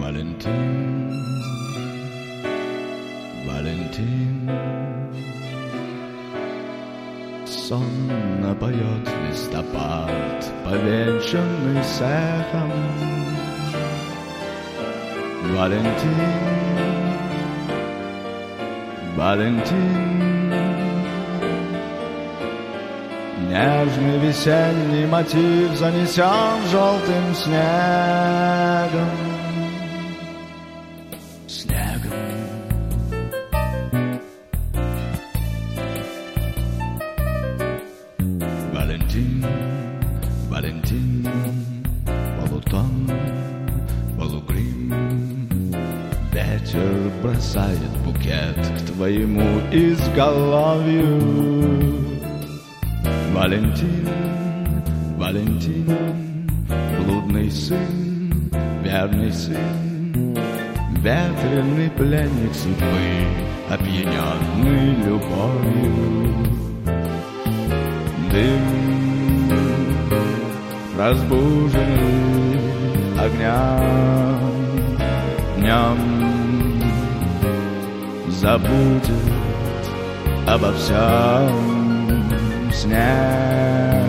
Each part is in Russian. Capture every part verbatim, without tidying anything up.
Валентин, Валентин, сонно поет листопад, повенчанный сехом. Валентин, Валентин, нежный весенний мотив занесен желтым снегом. Снегом. Валентин, Валентин, полутон, полугрим, ветер бросает букет к твоему изголовью. Валентин, Валентин, блудный сын, верный сын, ветреный пленник судьбы, опьяненный любовью. Дым, разбуженный огнем, днем забудет обо всем. Снег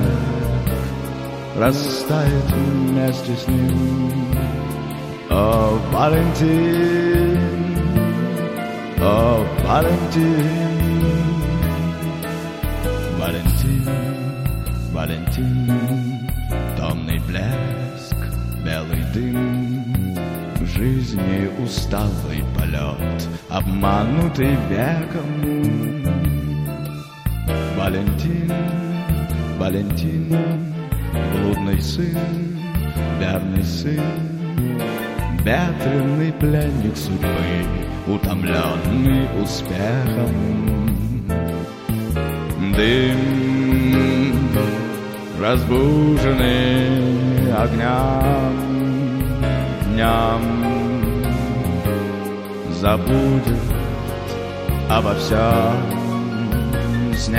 растает вместе с ним. О, Валентин, о, Валентин, Валентин, Валентин, томный блеск, белый дым, жизни усталый полет, обманутый веком. Валентин, Валентин, блудный сын, верный сын, ветреный пленник судьбы, утомленный успехом. Дым, разбуженный огнем, днем забудет обо всем. Снег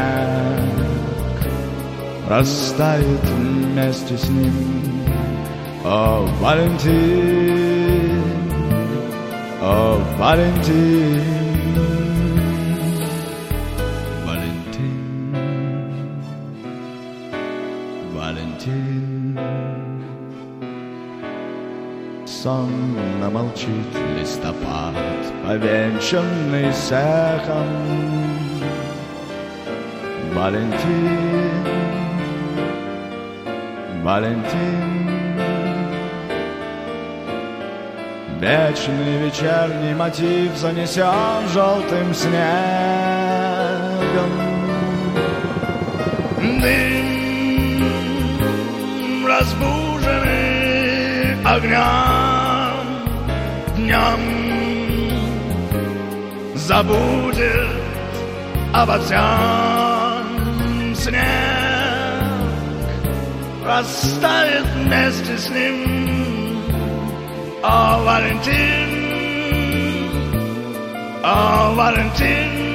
растает вместе с ним. О, Валентин, о, Валентин, Валентин, Валентин. Сонно молчит листопад, повенчанный сехом. Валентин, Валентин, вечный вечерний мотив занесен желтым снегом. Дым, разбуженный огнем, днем забудет обо всем. Снег растает вместе с ним. О, Валентин, о, Валентин,